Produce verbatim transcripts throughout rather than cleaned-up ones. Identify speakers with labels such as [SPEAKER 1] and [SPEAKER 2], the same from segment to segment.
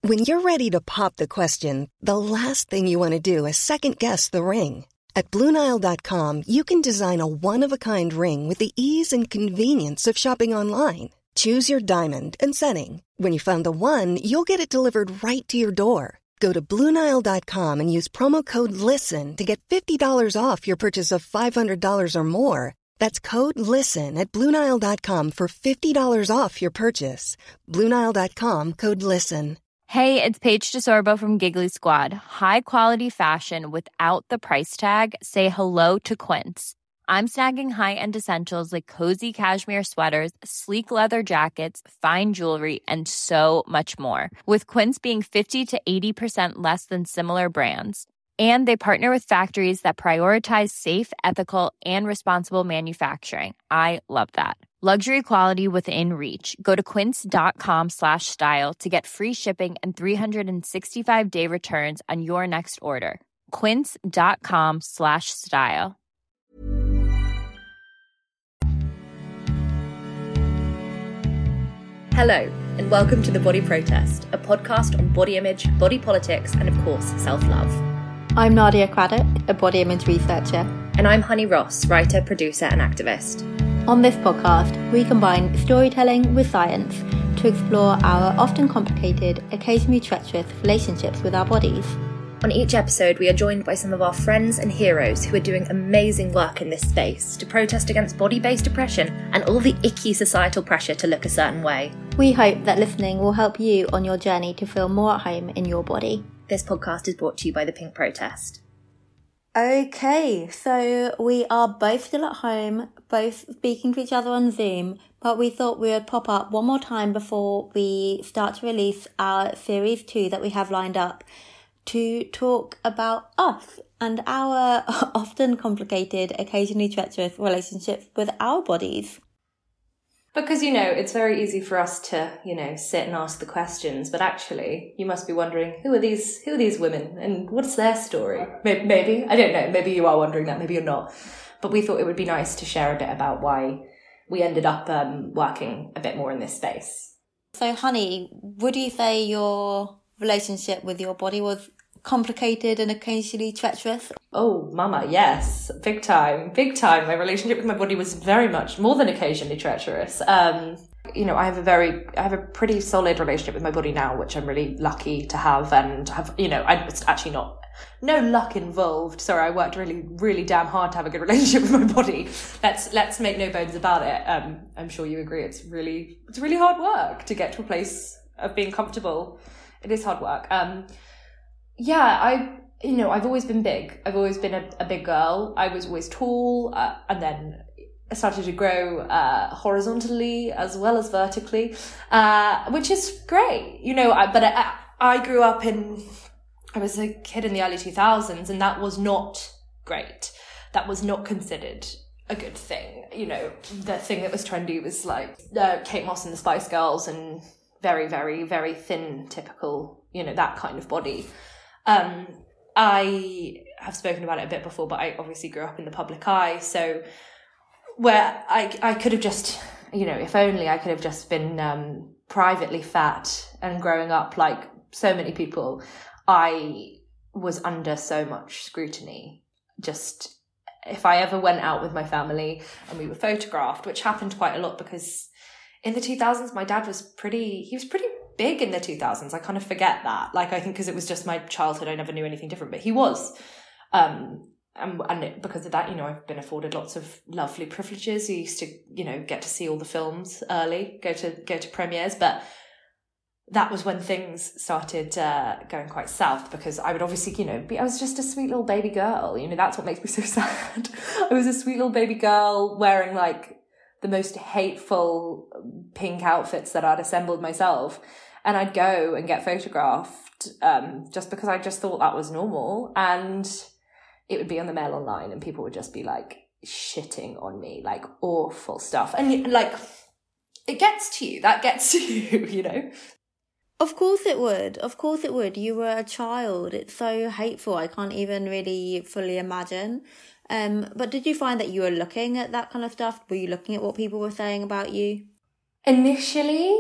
[SPEAKER 1] When you're ready to pop the question, the last thing you want to do is second-guess the ring. At Blue Nile dot com, you can design a one-of-a-kind ring with the ease and convenience of shopping online. Choose your diamond and setting. When you find the one, you'll get it delivered right to your door. Go to Blue Nile dot com and use promo code LISTEN to get fifty dollars off your purchase of five hundred dollars or more. That's code LISTEN at Blue Nile dot com for fifty dollars off your purchase. Blue Nile dot com, code LISTEN.
[SPEAKER 2] Hey, it's Paige DeSorbo from Giggly Squad. High quality fashion without the price tag. Say hello to Quince. I'm snagging high-end essentials like cozy cashmere sweaters, sleek leather jackets, fine jewelry, and so much more. With Quince being fifty to eighty percent less than similar brands. And they partner with factories that prioritize safe, ethical, and responsible manufacturing. I love that. Luxury quality within reach. Go to quince.com slash style to get free shipping and three sixty-five day returns on your next order. Quince.com slash style.
[SPEAKER 3] Hello, and welcome to The Body Protest, a podcast on body image, body politics, and of course, self-love.
[SPEAKER 4] I'm Nadia Craddock, a body image researcher.
[SPEAKER 3] And I'm Honey Ross, writer, producer, and activist.
[SPEAKER 4] On this podcast, we combine storytelling with science to explore our often complicated, occasionally treacherous relationships with our bodies.
[SPEAKER 3] On each episode, we are joined by some of our friends and heroes who are doing amazing work in this space to protest against body-based oppression and all the icky societal pressure to look a certain way.
[SPEAKER 4] We hope that listening will help you on your journey to feel more at home in your body.
[SPEAKER 3] This podcast is brought to you by The Pink Protest.
[SPEAKER 4] Okay, so we are both still at home, both speaking to each other on Zoom, but we thought we would pop up one more time before we start to release our series two that we have lined up to talk about us and our often complicated, occasionally treacherous relationships with our bodies.
[SPEAKER 5] Because, you know, it's very easy for us to, you know, sit and ask the questions, but actually you must be wondering, who are these, who are these women and what's their story? Maybe, maybe, I don't know, maybe you are wondering that, maybe you're not. But we thought it would be nice to share a bit about why we ended up um, working a bit more in this space.
[SPEAKER 4] So, Honey, would you say your relationship with your body was complicated and occasionally treacherous?
[SPEAKER 5] Oh, mama, yes. Big time. Big time. My relationship with my body was very much more than occasionally treacherous. Um, you know, I have a very, I have a pretty solid relationship with my body now, which I'm really lucky to have and have, you know, I, it's actually not, no luck involved. Sorry, I worked really, really damn hard to have a good relationship with my body. Let's, let's make no bones about it. Um, I'm sure you agree. It's really, it's really hard work to get to a place of being comfortable. It is hard work. Um, Yeah, I, you know, I've always been big. I've always been a, a big girl. I was always tall, uh, and then I started to grow uh, horizontally as well as vertically, uh, which is great, you know. I, but I, I grew up in, I was a kid in the early two thousands, and that was not great. That was not considered a good thing. You know, the thing that was trendy was like uh, Kate Moss and the Spice Girls, and very, very, very thin, typical, you know, that kind of body. Um, I have spoken about it a bit before, but I obviously grew up in the public eye. So where I, I could have just, you know, if only I could have just been, um, privately fat and growing up like so many people, I was under so much scrutiny. Just if I ever went out with my family and we were photographed, which happened quite a lot because in the two thousands, my dad was pretty, he was pretty big in the two thousands. I kind of forget that. Like, I think because it was just my childhood, I never knew anything different, but he was. Um, and, and it, because of that, you know, I've been afforded lots of lovely privileges. I used to, you know, get to see all the films early, go to, go to premieres, but that was when things started uh, going quite south because I would obviously, you know, be, I was just a sweet little baby girl. You know, that's what makes me so sad. I was a sweet little baby girl wearing like the most hateful pink outfits that I'd assembled myself. And I'd go and get photographed um, just because I just thought that was normal. And it would be on the Mail Online and people would just be like shitting on me, like awful stuff. And like, it gets to you. That gets to you, you know?
[SPEAKER 4] Of course it would. Of course it would. You were a child. It's so hateful. I can't even really fully imagine. Um, but did you find that you were looking at that kind of stuff? Were you looking at what people were saying about you?
[SPEAKER 5] Initially,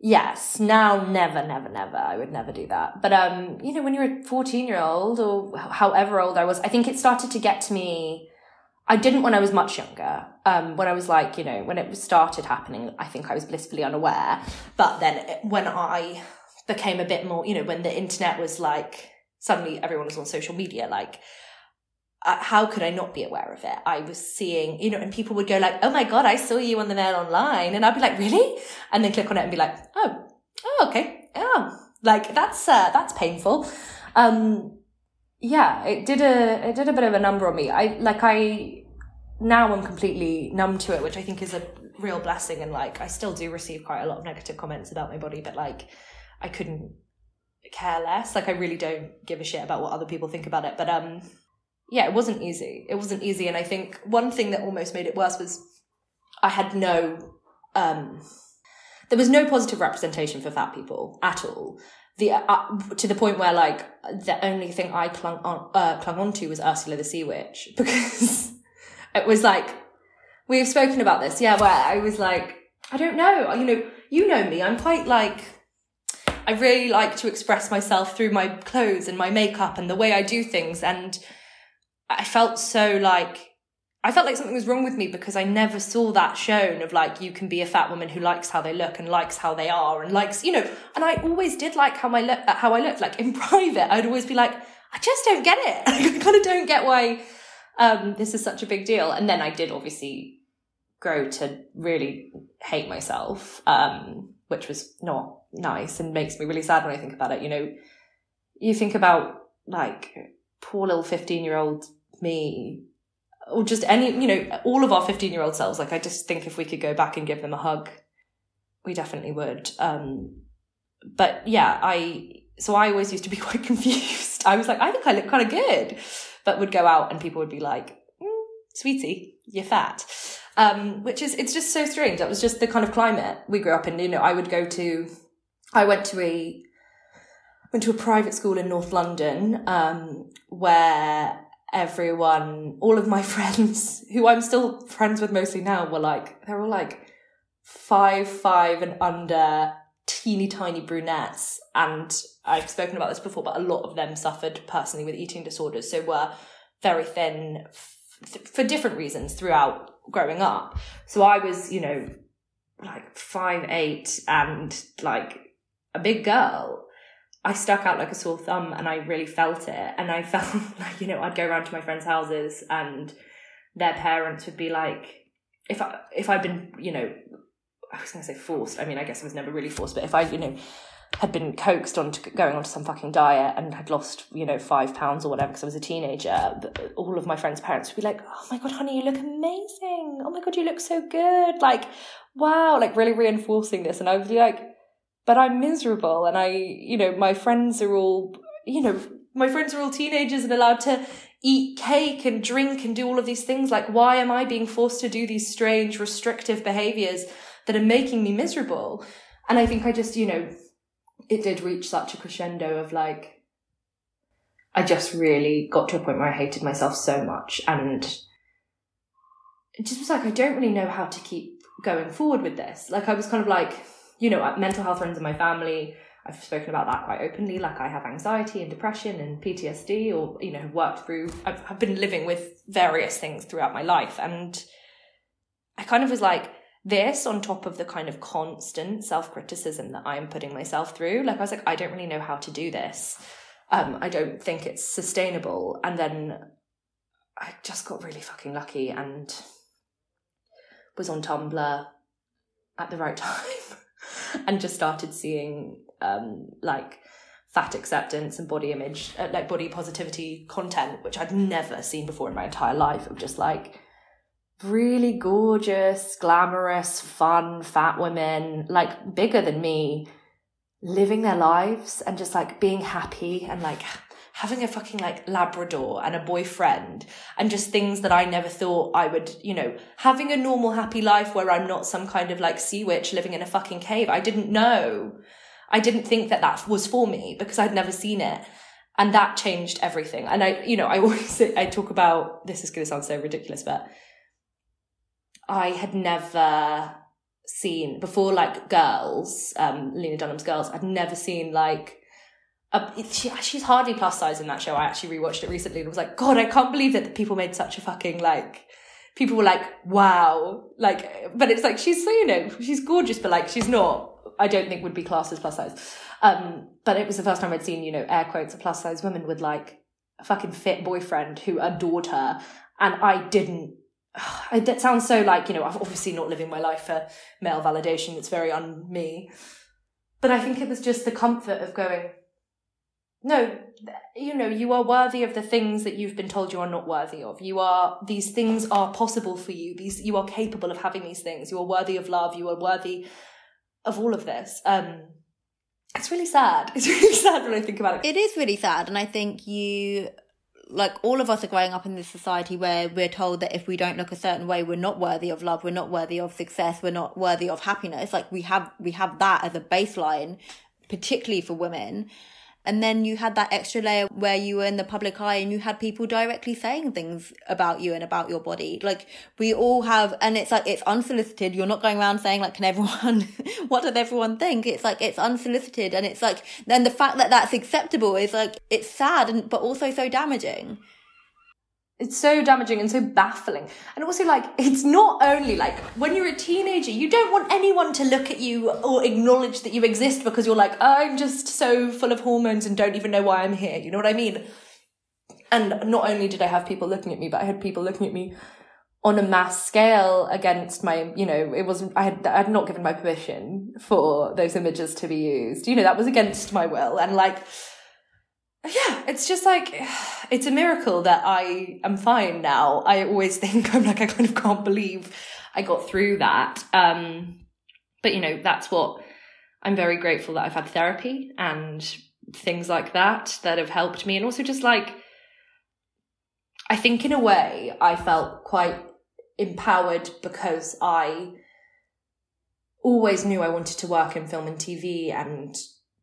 [SPEAKER 5] Yes, now never, never, never. I would never do that. But, um, you know, when you're a fourteen-year-old or however old I was, I think it started to get to me. I didn't when I was much younger. Um, when I was like, you know, when it started happening, I think I was blissfully unaware. But then it, when I became a bit more, you know, when the internet was like, suddenly everyone was on social media, like, Uh, how could I not be aware of it? I was seeing, you know, and people would go like, oh my God, I saw you on the Mail Online. And I'd be like, really? And then click on it and be like, oh, oh, okay. Oh, like that's, uh, that's painful. Um, yeah, it did a, it did a bit of a number on me. I, like I, now I'm completely numb to it, which I think is a real blessing. And like, I still do receive quite a lot of negative comments about my body, but like, I couldn't care less. Like, I really don't give a shit about what other people think about it. But, um, yeah, it wasn't easy. It wasn't easy. And I think one thing that almost made it worse was I had no, um, there was no positive representation for fat people at all. The, uh, to the point where like the only thing I clung on, uh, clung onto was Ursula the Sea Witch, because it was like, we've spoken about this. Yeah. Where I was like, I don't know, you know, you know me, I'm quite like, I really like to express myself through my clothes and my makeup and the way I do things. And I felt so like, I felt like something was wrong with me because I never saw that shown of like, you can be a fat woman who likes how they look and likes how they are and likes, you know, and I always did like how I look, how I looked, like in private, I'd always be like, I just don't get it. I kind of don't get why, um, this is such a big deal. And then I did obviously grow to really hate myself, um, which was not nice and makes me really sad when I think about it. You know, you think about like poor little fifteen year old me, or just any, you know, all of our fifteen year old selves. Like, I just think if we could go back and give them a hug, we definitely would. Um, but yeah, I, so I always used to be quite confused. I was like, I think I look kind of good, but would go out and people would be like, mm, sweetie, you're fat. Um, which is, it's just so strange. That was just the kind of climate we grew up in. You know, I would go to, I went to a, went to a private school in North London, um, where everyone, all of my friends, who I'm still friends with mostly now, were like, they're all like five, five and under, teeny tiny brunettes. And I've spoken about this before, but a lot of them suffered personally with eating disorders. So were very thin f- for different reasons throughout growing up. So I was, you know, like five, eight and like a big girl. I stuck out like a sore thumb and I really felt it. And I felt like, you know, I'd go around to my friends' houses and their parents would be like, if I, if I'd been, you know, I was going to say forced. I mean, I guess I was never really forced, but if I, you know, had been coaxed onto going onto some fucking diet and had lost, you know, five pounds or whatever because I was a teenager, all of my friends' parents would be like, oh my God, honey, you look amazing. Oh my God, you look so good. Like, wow, like really reinforcing this. And I would be like, but I'm miserable. And I, you know, my friends are all, you know, my friends are all teenagers and allowed to eat cake and drink and do all of these things. Like, why am I being forced to do these strange, restrictive behaviors that are making me miserable? And I think I just, you know, it did reach such a crescendo of like, I just really got to a point where I hated myself so much. And it just was like, I don't really know how to keep going forward with this. Like, I was kind of like, you know, mental health runs in my family. I've spoken about that quite openly. Like, I have anxiety and depression and P T S D, or, you know, worked through, I've, I've been living with various things throughout my life. And I kind of was like, this on top of the kind of constant self-criticism that I'm putting myself through. Like, I was like, I don't really know how to do this. Um, I don't think it's sustainable. And then I just got really fucking lucky and was on Tumblr at the right time. And just started seeing um, like fat acceptance and body image, uh, like body positivity content, which I'd never seen before in my entire life, of just like really gorgeous, glamorous, fun, fat women, like bigger than me, living their lives and just like being happy and like having a fucking like Labrador and a boyfriend and just things that I never thought I would, you know, having a normal happy life where I'm not some kind of like sea witch living in a fucking cave. I didn't know. I didn't think that that was for me because I'd never seen it. And that changed everything. And I, you know, I always, I talk about, this is going to sound so ridiculous, but I had never seen, before like Girls, um, Lena Dunham's Girls, I'd never seen like, a, she, she's hardly plus size in that show. I actually rewatched it recently and was like, God, I can't believe that the people made such a fucking like, people were like, wow. Like, but it's like, she's, you know, she's gorgeous, but like, she's not, I don't think would be classed as plus size. Um, but it was the first time I'd seen, you know, air quotes, a plus size woman with like a fucking fit boyfriend who adored her. And I didn't, I, that sounds so like, you know, I'm obviously not living my life for male validation. It's very on me. But I think it was just the comfort of going, no, you know, you are worthy of the things that you've been told you are not worthy of. You are, these things are possible for you. These, you are capable of having these things. You are worthy of love. You are worthy of all of this. Um, it's really sad. It's really sad when I think about it.
[SPEAKER 4] It is really sad. And I think you, like all of us are growing up in this society where we're told that if we don't look a certain way, we're not worthy of love. We're not worthy of success. We're not worthy of happiness. Like we have, we have that as a baseline, particularly for women. And then you had that extra layer where you were in the public eye and you had people directly saying things about you and about your body. Like we all have, and it's like, it's unsolicited. You're not going around saying like, can everyone, what does everyone think? It's like, it's unsolicited. And it's like, then the fact that that's acceptable is like, it's sad, and but also so damaging.
[SPEAKER 5] It's so damaging and so baffling. And also, like, it's not only, like, when you're a teenager, you don't want anyone to look at you or acknowledge that you exist because you're like, I'm just so full of hormones and don't even know why I'm here. You know what I mean? And not only did I have people looking at me, but I had people looking at me on a mass scale against my, you know, it wasn't, I had, I had not given my permission for those images to be used. You know, that was against my will. And, like, yeah, it's just like, it's a miracle that I am fine now. I always think, I'm like, I kind of can't believe I got through that. Um, but, you know, that's what, I'm very grateful that I've had therapy and things like that that have helped me. And also just like, I think in a way I felt quite empowered because I always knew I wanted to work in film and T V and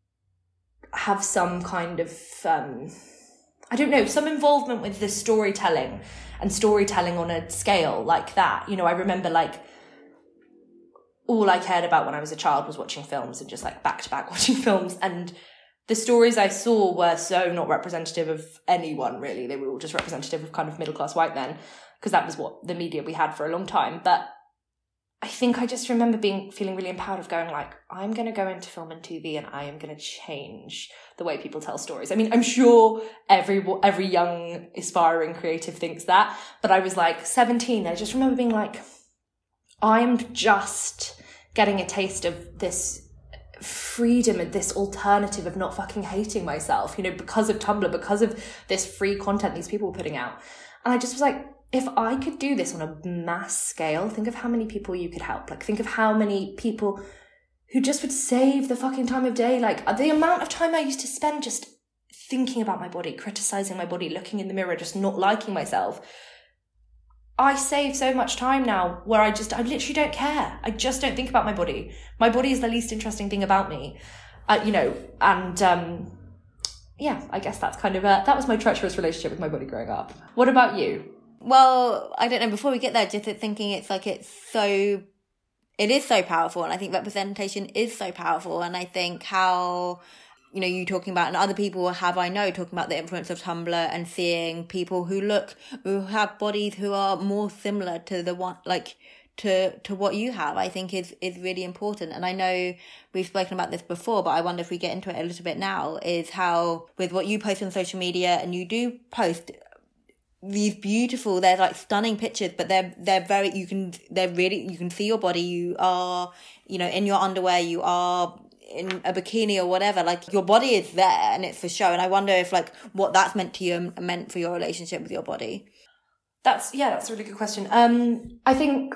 [SPEAKER 5] have some kind of, um, I don't know, some involvement with the storytelling and storytelling on a scale like that. You know, I remember like all I cared about when I was a child was watching films and just like back to back watching films. And the stories I saw were so not representative of anyone really. They were all just representative of kind of middle class white men because that was what the media we had for a long time. But I think I just remember being feeling really empowered of going like, I'm going to go into film and T V and I am going to change the way people tell stories. I mean, I'm sure every every young aspiring creative thinks that, but I was like seventeen. And I just remember being like, I'm just getting a taste of this freedom and this alternative of not fucking hating myself, you know, because of Tumblr, because of this free content these people were putting out. And I just was like, if I could do this on a mass scale, think of how many people you could help. Like, think of how many people who just would save the fucking time of day. Like, the amount of time I used to spend just thinking about my body, criticizing my body, looking in the mirror, just not liking myself. I save so much time now where I just, I literally don't care. I just don't think about my body. My body is the least interesting thing about me, uh, you know, and um, yeah, I guess that's kind of, a, that was my treacherous relationship with my body growing up. What about you?
[SPEAKER 4] Well, I don't know, before we get there, just thinking it's like it's so, it is so powerful, and I think representation is so powerful, and I think how, you know, you talking about, and other people have, I know, talking about the influence of Tumblr and seeing people who look, who have bodies who are more similar to the one, like, to to what you have, I think is is really important. And I know we've spoken about this before, but I wonder if we get into it a little bit now, is how with what you post on social media, and you do post these beautiful, they're like stunning pictures, but they're they're very, you can they're really, you can see your body, you are, you know, in your underwear, you are in a bikini or whatever, like your body is there and it's for show. And I wonder if like what that's meant to you and meant for your relationship with your body.
[SPEAKER 5] That's, yeah, that's a really good question. Um, I think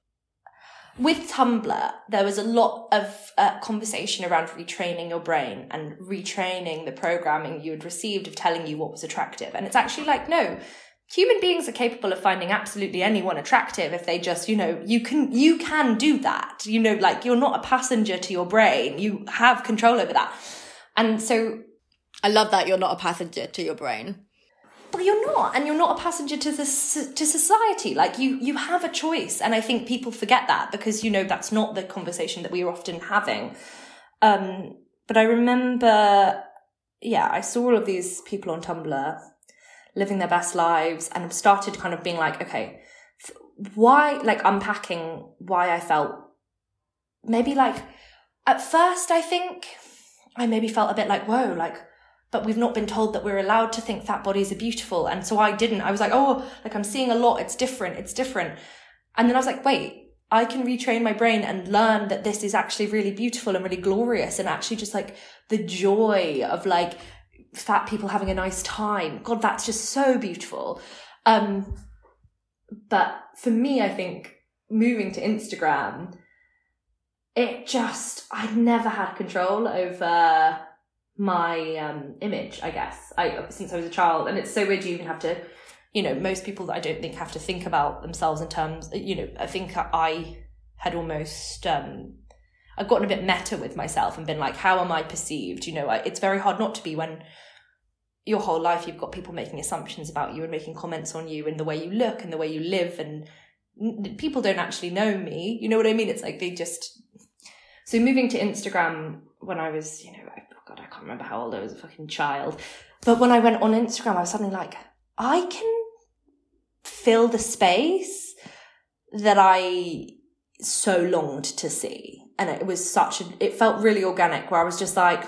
[SPEAKER 5] with Tumblr, there was a lot of uh, conversation around retraining your brain and retraining the programming you had received of telling you what was attractive. And it's actually like, no, human beings are capable of finding absolutely anyone attractive if they just, you know, you can, you can do that. You know, like you're not a passenger to your brain. You have control over that. And so
[SPEAKER 4] I love that you're not a passenger to your brain.
[SPEAKER 5] but you're not, and you're not a passenger to the to society. Like you, you have a choice, and I think people forget that because you know that's not the conversation that we are often having. Um, but I remember, yeah, I saw all of these people on Tumblr living their best lives, and started kind of being like, okay, why? Like unpacking why I felt maybe like at first I think I maybe felt a bit like whoa, like. But we've not been told that we're allowed to think fat bodies are beautiful. And so I didn't. I was like, oh, like I'm seeing a lot. It's different. It's different. And then I was like, wait, I can retrain my brain and learn that this is actually really beautiful and really glorious. And actually just like the joy of like fat people having a nice time. God, that's just so beautiful. Um, but for me, I think moving to Instagram, it just, I never had control over my um image, I guess, I since I was a child. And it's so weird you even have to, you know, most people that I don't think have to think about themselves in terms, you know, I think I had almost um I've gotten a bit meta with myself and been like, how am I perceived? You know, I, it's very hard not to be when your whole life you've got people making assumptions about you and making comments on you and the way you look and the way you live, and people don't actually know me, you know what I mean? It's like they just... So moving to Instagram when I was, you know, God, I can't remember how old I was, a fucking child. But when I went on Instagram, I was suddenly like, I can fill the space that I so longed to see. And it was such a, it felt really organic, where I was just like,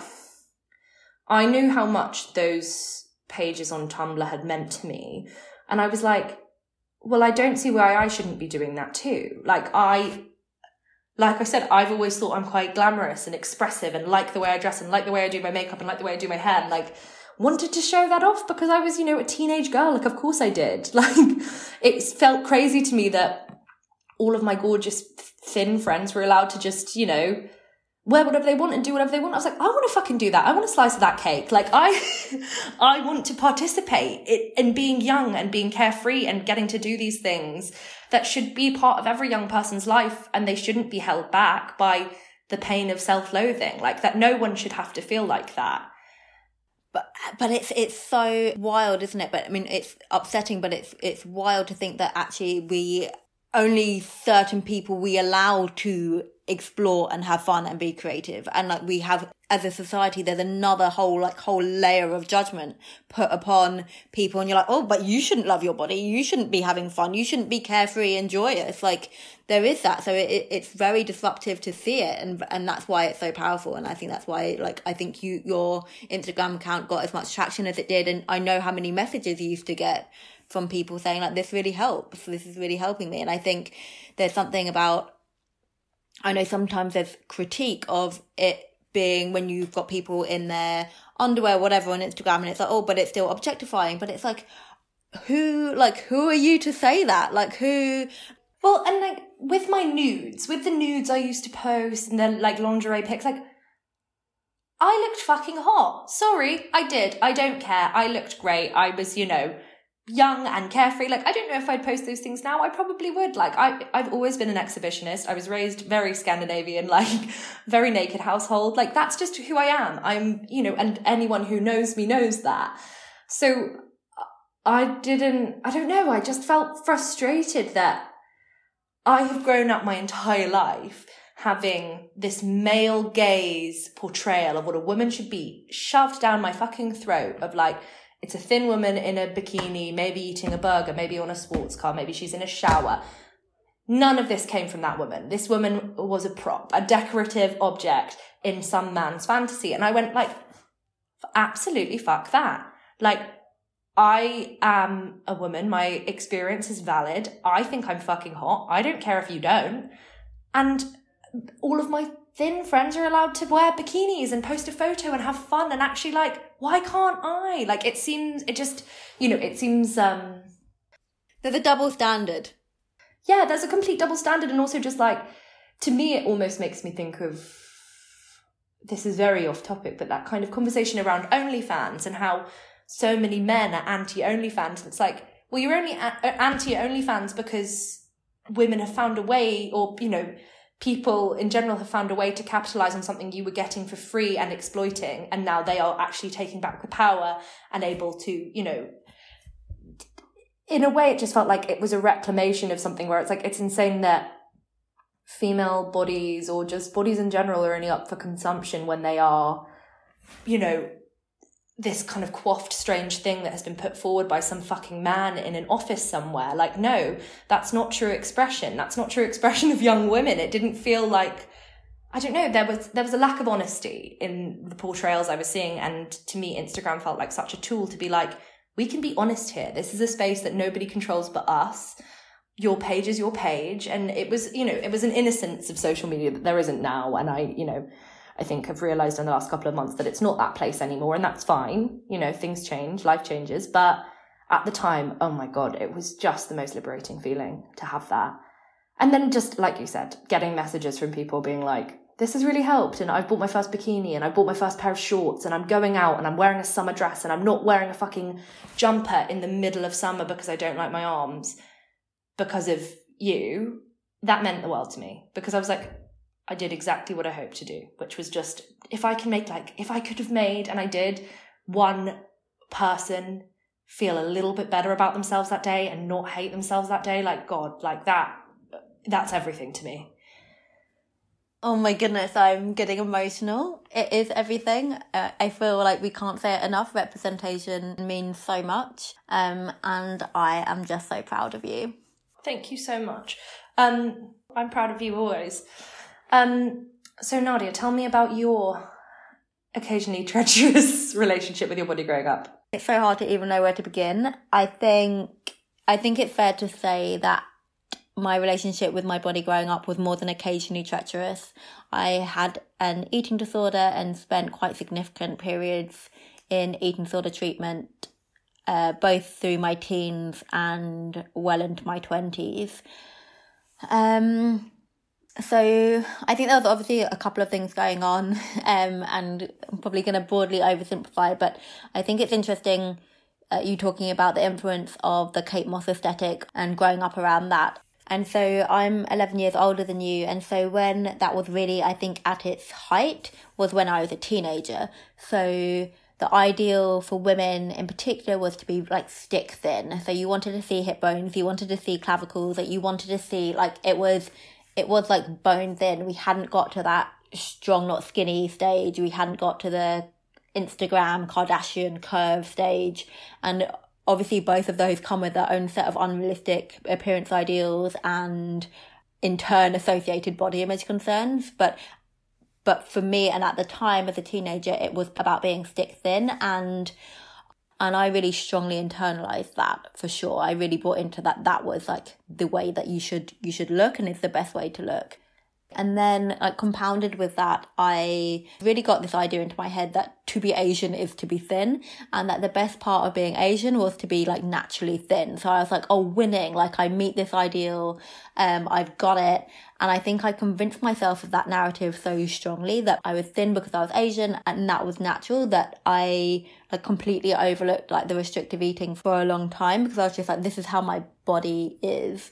[SPEAKER 5] I knew how much those pages on Tumblr had meant to me. And I was like, well, I don't see why I shouldn't be doing that too. Like I... Like I said, I've always thought I'm quite glamorous and expressive and like the way I dress and like the way I do my makeup and like the way I do my hair, and like wanted to show that off because I was, you know, a teenage girl. Like, of course I did. Like, it felt crazy to me that all of my gorgeous thin friends were allowed to just, you know, wear whatever they want and do whatever they want. I was like, I want to fucking do that. I want a slice of that cake. Like, I, I want to participate in being young and being carefree and getting to do these things that should be part of every young person's life, and they shouldn't be held back by the pain of self-loathing. Like, that no one should have to feel like that.
[SPEAKER 4] But but it's it's so wild, isn't it? But I mean, it's upsetting, but it's it's wild to think that actually we only certain people we allow to explore and have fun and be creative, and like we have as a society, there's another whole like whole layer of judgment put upon people, and you're like, oh, but you shouldn't love your body, you shouldn't be having fun, you shouldn't be carefree and joyous. Like, there is that, so it, it's very disruptive to see it, and and that's why it's so powerful. And I think that's why, like, I think you your Instagram account got as much traction as it did, and I know how many messages you used to get from people saying like, this really helps, this is really helping me. And I think there's something about, I know sometimes there's critique of it being when you've got people in their underwear, whatever, on Instagram, and it's like, oh, but it's still objectifying. But it's like, who, like, who are you to say that? Like, who?
[SPEAKER 5] Well, and like with my nudes, with the nudes I used to post and then like lingerie pics, like, I looked fucking hot. Sorry, I did. I don't care. I looked great. I was, you know, young and carefree. Like, I don't know if I'd post those things now. I probably would. Like, I, I've always been an exhibitionist. I was raised very Scandinavian, like very naked household. Like, that's just who I am. I'm, you know, and anyone who knows me knows that. So I didn't, I don't know. I just felt frustrated that I have grown up my entire life having this male gaze portrayal of what a woman should be shoved down my fucking throat of like, it's a thin woman in a bikini, maybe eating a burger, maybe on a sports car, maybe she's in a shower. None of this came from that woman. This woman was a prop, a decorative object in some man's fantasy. And I went like, absolutely fuck that. Like, I am a woman. My experience is valid. I think I'm fucking hot. I don't care if you don't. And all of my thin friends are allowed to wear bikinis and post a photo and have fun, and actually, like, why can't I? Like, it seems, it just, you know, it seems, um...
[SPEAKER 4] There's a double standard.
[SPEAKER 5] Yeah, there's a complete double standard, and also just, like, to me, it almost makes me think of, this is very off topic, but that kind of conversation around OnlyFans and how so many men are anti-OnlyFans. And it's like, well, you're only a- anti-OnlyFans because women have found a way, or, you know, people in general have found a way to capitalize on something you were getting for free and exploiting, and now they are actually taking back the power and able to, you know, in a way, it just felt like it was a reclamation of something where it's like, it's insane that female bodies or just bodies in general are only up for consumption when they are, you know, this kind of coiffed strange thing that has been put forward by some fucking man in an office somewhere. Like, no, that's not true expression. That's not true expression of young women. It didn't feel like, I don't know, there was there was a lack of honesty in the portrayals I was seeing. And to me, Instagram felt like such a tool to be like, we can be honest here. This is a space that nobody controls but us. Your page is your page. And it was, you know, it was an innocence of social media that there isn't now. And I, you know, I think I've realised in the last couple of months that it's not that place anymore. And that's fine. You know, things change, life changes. But at the time, oh my God, it was just the most liberating feeling to have that. And then just, like you said, getting messages from people being like, this has really helped, and I've bought my first bikini, and I bought my first pair of shorts, and I'm going out, and I'm wearing a summer dress, and I'm not wearing a fucking jumper in the middle of summer because I don't like my arms because of you. That meant the world to me, because I was like, I did exactly what I hoped to do, which was just, if I can make, like, if I could have made, and I did, one person feel a little bit better about themselves that day and not hate themselves that day, like, God, like that, that's everything to me.
[SPEAKER 4] Oh my goodness, I'm getting emotional. It is everything. Uh, I feel like we can't say it enough. Representation means so much. Um, and I am just so proud of you.
[SPEAKER 5] Thank you so much. Um, I'm proud of you always. Um, so Nadia, tell me about your occasionally treacherous relationship with your body growing up.
[SPEAKER 4] It's so hard to even know where to begin. I think, I think it's fair to say that my relationship with my body growing up was more than occasionally treacherous. I had an eating disorder and spent quite significant periods in eating disorder treatment, uh, both through my teens and well into my twenties. Um, so I think there was obviously a couple of things going on, um, and I'm probably going to broadly oversimplify, but I think it's interesting uh, you talking about the influence of the Kate Moss aesthetic and growing up around that. And so I'm eleven years older than you. And so when that was really, I think, at its height was when I was a teenager. So the ideal for women in particular was to be like stick thin. So you wanted to see hip bones, you wanted to see clavicles, that you wanted to see like it was, it was like bone thin. We hadn't got to that strong, not skinny stage. We hadn't got to the Instagram Kardashian curve stage. And obviously, both of those come with their own set of unrealistic appearance ideals and, in turn, associated body image concerns. But but for me, and at the time as a teenager, it was about being stick thin, and and I really strongly internalized that for sure. I really bought into that. That was like the way that you should you should look, and it's the best way to look. And then, like, compounded with that, I really got this idea into my head that to be Asian is to be thin, and that the best part of being Asian was to be, like, naturally thin. So I was like, oh, winning, like, I meet this ideal, um, I've got it. And I think I convinced myself of that narrative so strongly that I was thin because I was Asian and that was natural, that I, like, completely overlooked, like, the restrictive eating for a long time, because I was just like, this is how my body is.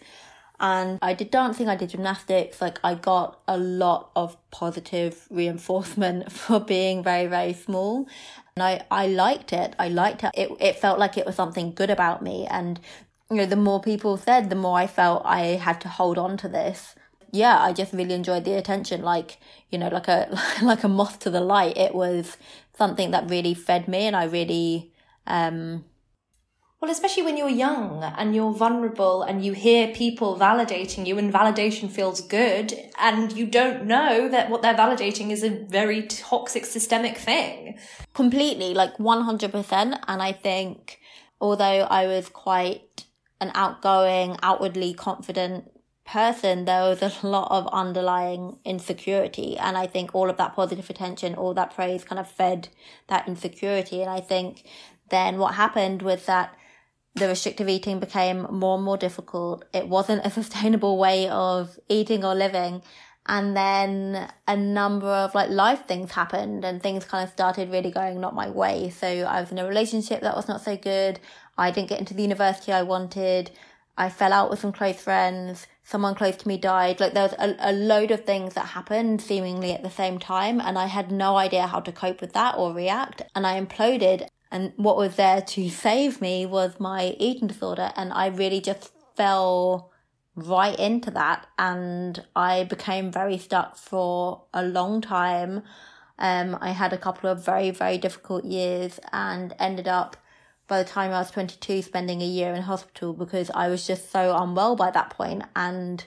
[SPEAKER 4] And I did dancing, I did gymnastics, like I got a lot of positive reinforcement for being very, very small. And I, I liked it. I liked it. it. It felt like it was something good about me. And, you know, the more people said, the more I felt I had to hold on to this. Yeah, I just really enjoyed the attention, like, you know, like a, like a moth to the light. It was something that really fed me, and I really, um,
[SPEAKER 5] Well, especially when you're young and you're vulnerable and you hear people validating you and validation feels good, and you don't know that what they're validating is a very toxic systemic thing.
[SPEAKER 4] Completely, like one hundred percent. And I think although I was quite an outgoing, outwardly confident person, there was a lot of underlying insecurity. And I think all of that positive attention, all that praise kind of fed that insecurity. And I think then what happened was that the restrictive eating became more and more difficult. It wasn't a sustainable way of eating or living. And then a number of like life things happened, and things kind of started really going not my way. So I was in a relationship that was not so good. I didn't get into the university I wanted. I fell out with some close friends. Someone close to me died. Like there was a, a load of things that happened seemingly at the same time. And I had no idea how to cope with that or react. And I imploded. And what was there to save me was my eating disorder. And I really just fell right into that. And I became very stuck for a long time. Um, I had a couple of very, very difficult years and ended up, by the time I was twenty-two, spending a year in hospital because I was just so unwell by that point. And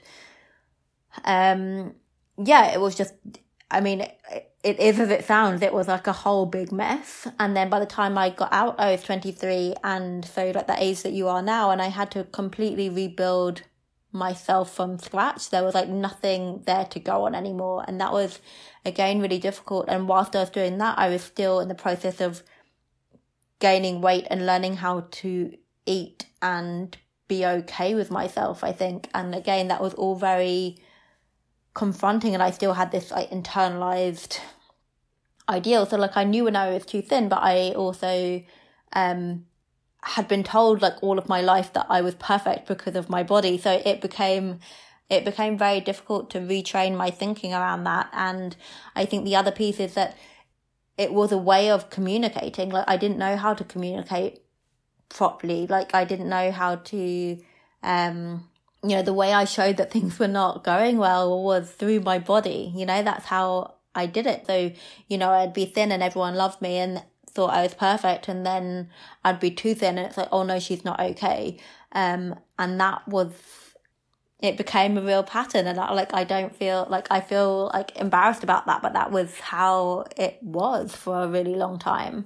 [SPEAKER 4] um, yeah, it was just, I mean, it, it is as it sounds, it was like a whole big mess. And then by the time I got out, I was twenty-three, and so like the age that you are now, and I had to completely rebuild myself from scratch. There was like nothing there to go on anymore. And that was, again, really difficult. And whilst I was doing that, I was still in the process of gaining weight and learning how to eat and be okay with myself, I think. And again, that was all very confronting, and I still had this like internalized ideal. So like I knew when I was too thin, but I also um had been told like all of my life that I was perfect because of my body. So it became it became very difficult to retrain my thinking around that. And I think the other piece is that it was a way of communicating. Like I didn't know how to communicate properly. Like I didn't know how to um you know, the way I showed that things were not going well was through my body. You know, that's how I did it. So, you know, I'd be thin and everyone loved me and thought I was perfect. And then I'd be too thin and it's like, oh no, she's not okay. Um, and that was, it became a real pattern. And I, like, I don't feel like, I feel like embarrassed about that, but that was how it was for a really long time.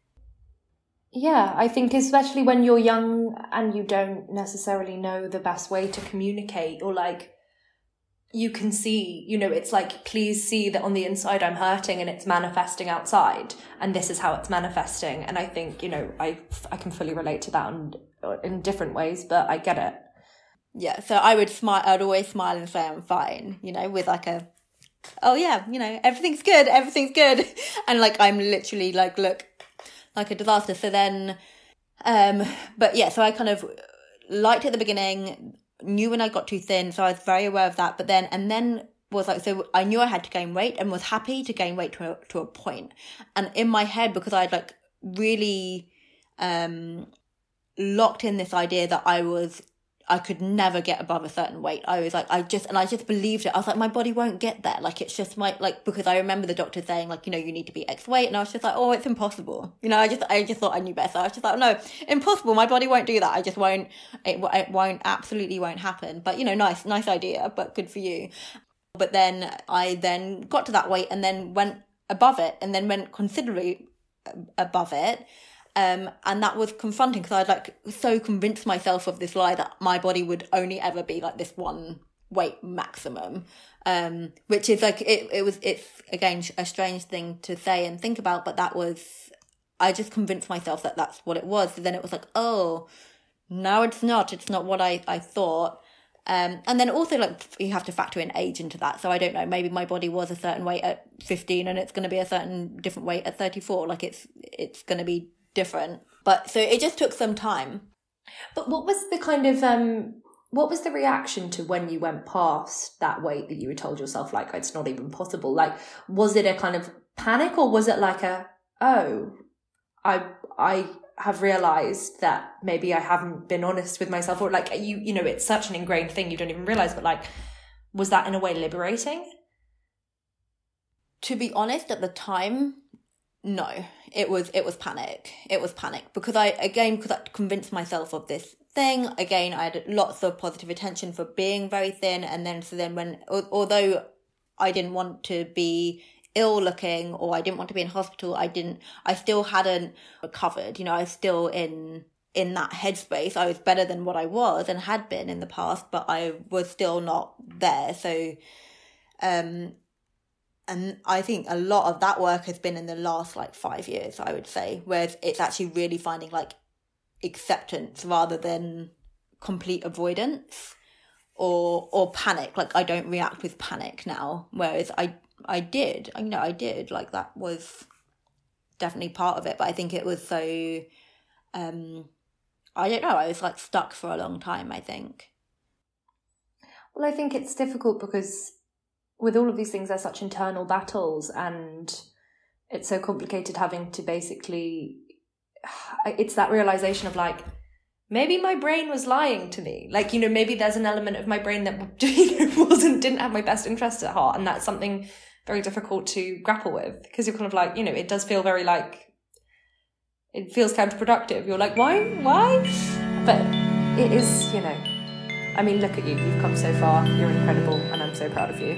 [SPEAKER 5] Yeah, I think especially when you're young and you don't necessarily know the best way to communicate, or like you can see, you know, it's like, please see that on the inside I'm hurting and it's manifesting outside, and this is how it's manifesting. And I think, you know, I, I can fully relate to that in, in different ways, but I get it.
[SPEAKER 4] Yeah, so I would smile, I'd always smile and say I'm fine, you know, with like a, oh yeah, you know, everything's good, everything's good. And like, I'm literally like, look, like a disaster. So then, um, but yeah, so I kind of liked it at the beginning, knew when I got too thin, so I was very aware of that. But then, and then was like, so I knew I had to gain weight and was happy to gain weight to a, to a point. And in my head, because I'd like really, um, locked in this idea that I was, I could never get above a certain weight. I was like, I just, and I just believed it. I was like, my body won't get there. Like, it's just my, like, because I remember the doctor saying like, you know, you need to be X weight. And I was just like, oh, it's impossible. You know, I just, I just thought I knew better. I was just like, no, impossible. My body won't do that. I just won't, it, it won't, absolutely won't happen. But, you know, nice, nice idea, but good for you. But then I then got to that weight and then went above it and then went considerably above it. Um, and that was confronting because I'd like so convinced myself of this lie that my body would only ever be like this one weight maximum, um, which is like, it, it was, it's again, a strange thing to say and think about, but that was, I just convinced myself that that's what it was. So then it was like, oh, no, it's not, it's not what I, I thought. Um, and then also like you have to factor in age into that. So I don't know, maybe my body was a certain weight at fifteen and it's going to be a certain different weight at thirty-four. Like it's, it's going to be different. But so it just took some time.
[SPEAKER 5] But what was the kind of um what was the reaction to when you went past that weight that you had told yourself like it's not even possible? Like, was it a kind of panic, or was it like a, oh, I I have realized that maybe I haven't been honest with myself, or like you you know, it's such an ingrained thing you don't even realize, but like, was that in a way liberating?
[SPEAKER 4] To be honest, at the time, no, it was, it was panic. It was panic because I, again, because I convinced myself of this thing. Again, I had lots of positive attention for being very thin. And then, so then when, although I didn't want to be ill looking or I didn't want to be in hospital, I didn't, I still hadn't recovered. You know, I was still in, in that headspace. I was better than what I was and had been in the past, but I was still not there. So, um, and I think a lot of that work has been in the last like five years, I would say, where it's actually really finding like acceptance rather than complete avoidance or or panic. Like I don't react with panic now, whereas I I did. I know I did. Like that was definitely part of it, but I think it was so. Um, I don't know. I was like stuck for a long time, I think.
[SPEAKER 5] Well, I think it's difficult because with all of these things, there's such internal battles, and it's so complicated having to basically it's that realization of like, maybe my brain was lying to me. Like, you know, maybe there's an element of my brain that you know, wasn't, didn't have my best interest at heart. And that's something very difficult to grapple with, because you're kind of like, you know, it does feel very like, it feels counterproductive. You're like, why, why? But it is, you know, I mean, look at you. You've come so far. You're incredible. And I'm so proud of you.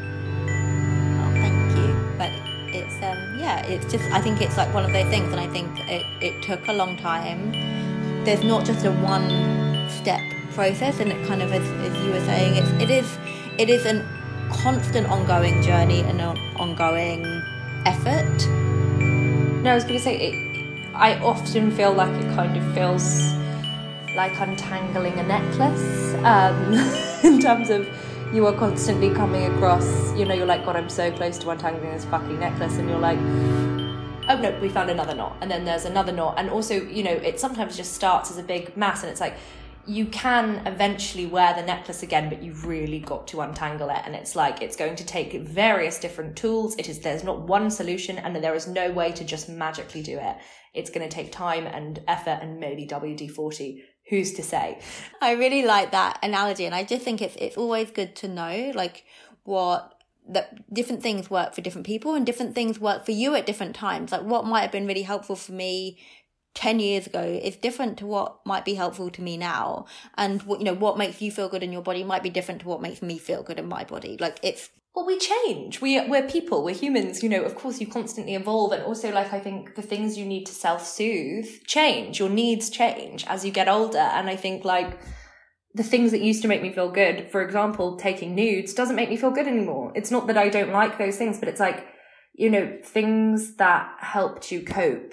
[SPEAKER 4] Oh, thank you. But it's, um, yeah, it's just, I think it's like one of those things. And I think it, it took a long time. There's not just a one step process. And it kind of, as, as you were saying, it's, it is, it is an constant ongoing journey and an ongoing effort.
[SPEAKER 5] No, I was going to say, it, I often feel like it kind of feels like untangling a necklace, um, in terms of you are constantly coming across, you know, you're like, God, I'm so close to untangling this fucking necklace, and you're like, oh no, we found another knot, and then there's another knot, and also, you know, it sometimes just starts as a big mass, and it's like, you can eventually wear the necklace again, but you've really got to untangle it, and it's like, it's going to take various different tools. It is, there's not one solution, and there is no way to just magically do it. It's going to take time and effort and maybe W D forty. Who's to say?
[SPEAKER 4] I really like that analogy, and I just think it's it's always good to know like what that different things work for different people and different things work for you at different times. Like what might have been really helpful for me ten years ago is different to what might be helpful to me now, and what, you know, what makes you feel good in your body might be different to what makes me feel good in my body. Like it's
[SPEAKER 5] Well, we change. We, we're people, we're humans, you know, of course you constantly evolve. And also, like, I think the things you need to self-soothe change. Your needs change as you get older. And I think, like, the things that used to make me feel good, for example, taking nudes, doesn't make me feel good anymore. It's not that I don't like those things, but it's like, you know, things that helped you cope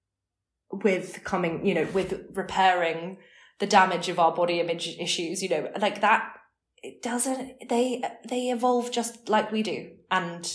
[SPEAKER 5] with coming, you know, with repairing the damage of our body image issues, you know, like that. It doesn't, they, they evolve just like we do. And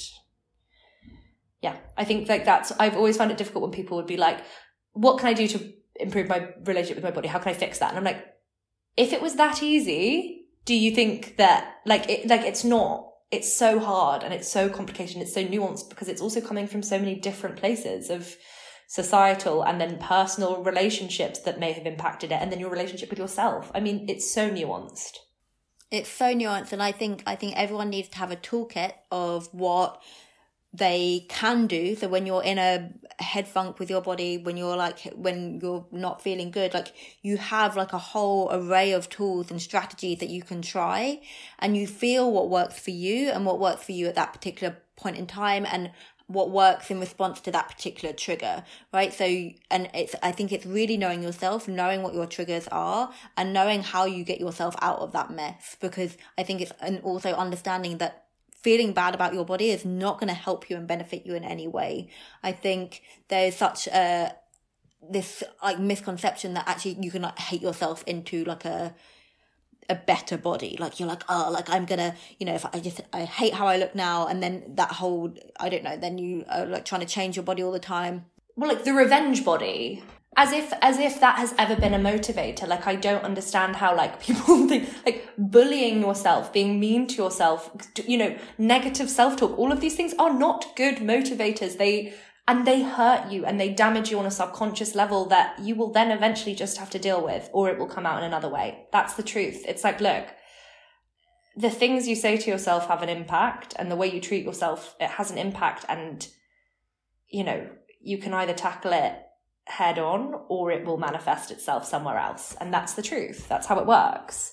[SPEAKER 5] yeah, I think like that's, I've always found it difficult when people would be like, what can I do to improve my relationship with my body? How can I fix that? And I'm like, if it was that easy, do you think that like, it, like it's not, it's so hard and it's so complicated and it's so nuanced because it's also coming from so many different places of societal and then personal relationships that may have impacted it. And then your relationship with yourself. I mean, it's so nuanced.
[SPEAKER 4] It's so nuanced, and I think I think everyone needs to have a toolkit of what they can do. So when you're in a head funk with your body, when you're like when you're not feeling good, like you have like a whole array of tools and strategies that you can try, and you feel what works for you and what works for you at that particular point in time, and what works in response to that particular trigger, right? So, and it's, I think it's really knowing yourself, knowing what your triggers are, and knowing how you get yourself out of that mess. Because I think it's, and also understanding that feeling bad about your body is not going to help you and benefit you in any way. I think there's such a, this like misconception that actually you can like hate yourself into like a, a better body. Like you're like, oh, like I'm gonna, you know, if I just, I hate how I look now. And then that whole, I don't know, then you are like trying to change your body all the time.
[SPEAKER 5] Well, like the revenge body, as if, as if that has ever been a motivator. Like, I don't understand how like people think, like bullying yourself, being mean to yourself, you know, negative self-talk, all of these things are not good motivators. They, and they hurt you and they damage you on a subconscious level that you will then eventually just have to deal with, or it will come out in another way. That's the truth. It's like, look, the things you say to yourself have an impact, and the way you treat yourself, it has an impact. And, you know, you can either tackle it head on or it will manifest itself somewhere else. And that's the truth. That's how it works.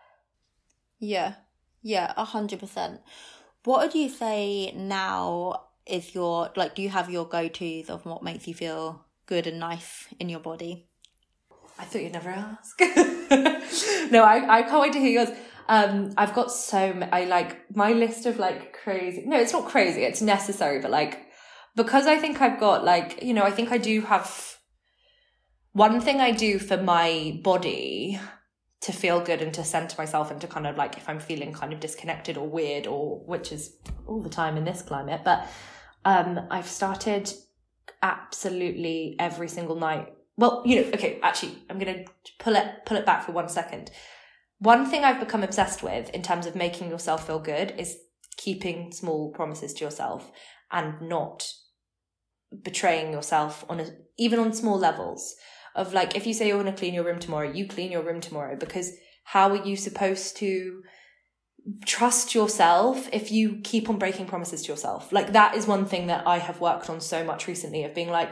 [SPEAKER 4] Yeah. Yeah, a hundred percent. What would you say now is your, like, do you have your go-tos of what makes you feel good and nice in your body?
[SPEAKER 5] I thought you'd never ask. No, I, I can't wait to hear yours. Um, I've got so many, I like my list of like crazy, no, it's not crazy, it's necessary, but like, because I think I've got like, you know, I think I do have one thing I do for my body to feel good and to center myself and to kind of like, if I'm feeling kind of disconnected or weird, or which is all the time in this climate, but um, I've started absolutely every single night. Well, you know, okay, actually, I'm going to pull it, pull it back for one second. One thing I've become obsessed with in terms of making yourself feel good is keeping small promises to yourself and not betraying yourself on a, even on small levels. of like, if you say you're going to clean your room tomorrow, you clean your room tomorrow, because how are you supposed to trust yourself if you keep on breaking promises to yourself? Like, that is one thing that I have worked on so much recently, of being like,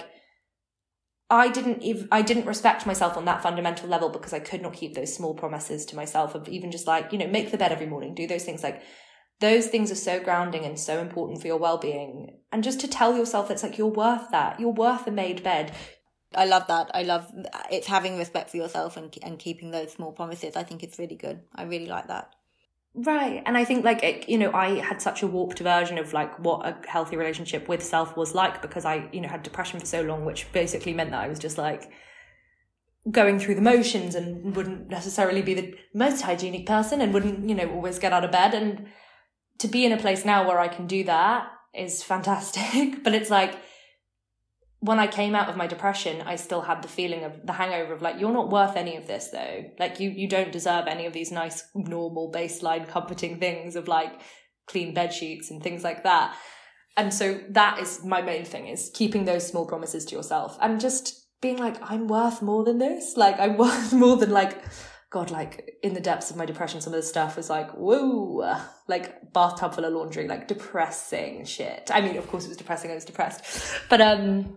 [SPEAKER 5] I didn't ev- I didn't respect myself on that fundamental level because I could not keep those small promises to myself of even just like, you know, make the bed every morning, do those things. Like, those things are so grounding and so important for your well-being. And just to tell yourself, it's like, you're worth that. You're worth a made bed.
[SPEAKER 4] I love that. I love it's having respect for yourself and and keeping those small promises. I think it's really good. I really like that.
[SPEAKER 5] Right. And I think like, it, you know, I had such a warped version of like what a healthy relationship with self was like, because I, you know, had depression for so long, which basically meant that I was just like going through the motions and wouldn't necessarily be the most hygienic person and wouldn't, you know, always get out of bed. And to be in a place now where I can do that is fantastic. But it's like, when I came out of my depression, I still had the feeling of the hangover of like, you're not worth any of this though. Like, you, you don't deserve any of these nice, normal, baseline, comforting things of like clean bed sheets and things like that. And so that is my main thing, is keeping those small promises to yourself and just being like, I'm worth more than this. Like, I'm worth more than like, God, like in the depths of my depression, some of the stuff was like, whoa, like bathtub full of laundry, like depressing shit. I mean, of course it was depressing. I was depressed. But, um,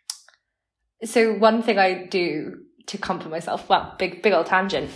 [SPEAKER 5] so one thing I do to comfort myself, well, big, big old tangent.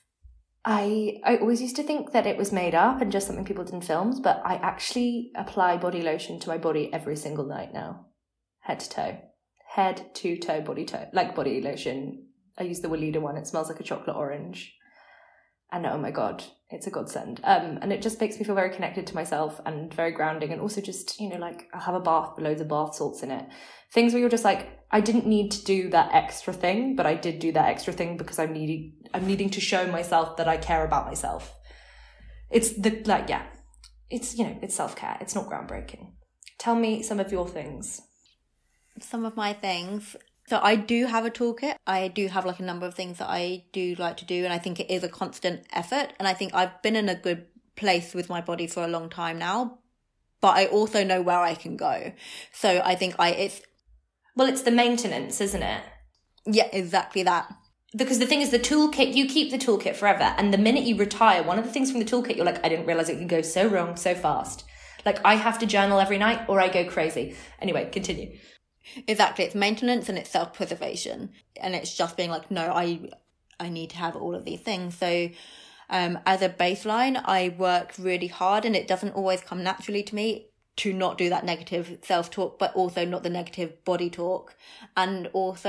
[SPEAKER 5] I, I always used to think that it was made up and just something people did in films, but I actually apply body lotion to my body every single night now. Head to toe. Head to toe, body toe. Like body lotion. I use the Weleda one. It smells like a chocolate orange. And oh my God, it's a godsend. Um, and it just makes me feel very connected to myself and very grounding. And also just, you know, like I'll have a bath with loads of bath salts in it. Things where you're just like, I didn't need to do that extra thing, but I did do that extra thing because I'm needing, I'm needing to show myself that I care about myself. It's the, like, yeah, it's, you know, it's self-care. It's not groundbreaking. Tell me some of your things.
[SPEAKER 4] Some of my things. So I do have a toolkit. I do have like a number of things that I do like to do. And I think it is a constant effort. And I think I've been in a good place with my body for a long time now. But I also know where I can go. So I think I, it's...
[SPEAKER 5] Well, it's the maintenance, isn't it?
[SPEAKER 4] Yeah, exactly that.
[SPEAKER 5] Because the thing is, the toolkit, you keep the toolkit forever. And the minute you retire, one of the things from the toolkit, you're like, I didn't realize it could go so wrong so fast. Like, I have to journal every night or I go crazy. Anyway, continue.
[SPEAKER 4] Exactly. It's maintenance and it's self-preservation. And it's just being like, no, I I need to have all of these things. So um, as a baseline, I work really hard, and it doesn't always come naturally to me to not do that negative self-talk, but also not the negative body talk. And also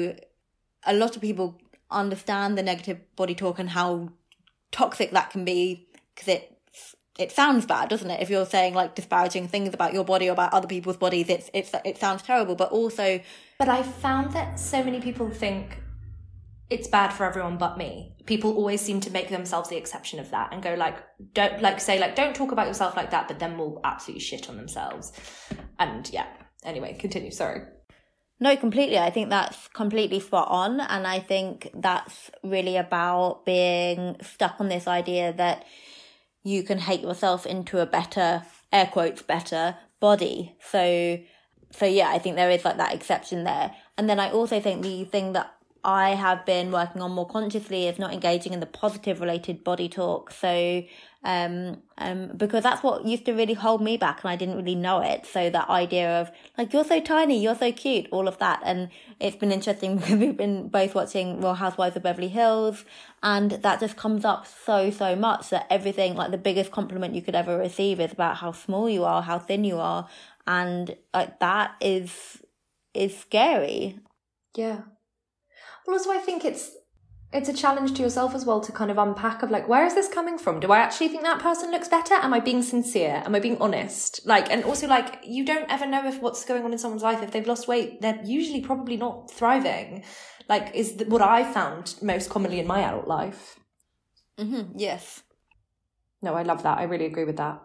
[SPEAKER 4] a lot of people understand the negative body talk and how toxic that can be, because it It sounds bad, doesn't it? If you're saying like disparaging things about your body or about other people's bodies, it's it's it sounds terrible. But also,
[SPEAKER 5] but I found that so many people think it's bad for everyone but me. People always seem to make themselves the exception of that and go like, don't like say like, don't talk about yourself like that, but then will absolutely shit on themselves. And yeah, anyway, continue. Sorry.
[SPEAKER 4] No, completely. I think that's completely spot on. And I think that's really about being stuck on this idea that you can hate yourself into a better, air quotes, better body. So, so yeah, I think there is like that exception there. And then I also think the thing that I have been working on more consciously is not engaging in the positive related body talk. So, um, um, because that's what used to really hold me back and I didn't really know it. So that idea of like, you're so tiny, you're so cute, all of that. And it's been interesting because we've been both watching Real Housewives of Beverly Hills, and that just comes up so, so much that everything, like the biggest compliment you could ever receive is about how small you are, how thin you are. And like that is, is scary.
[SPEAKER 5] Yeah. Well, also I think it's, it's a challenge to yourself as well to kind of unpack of like, where is this coming from? Do I actually think that person looks better? Am I being sincere? Am I being honest? Like, and also like, you don't ever know if what's going on in someone's life. If they've lost weight, they're usually probably not thriving. Like, is the, what I found most commonly in my adult life.
[SPEAKER 4] Mm-hmm. Yes.
[SPEAKER 5] No, I love that. I really agree with that.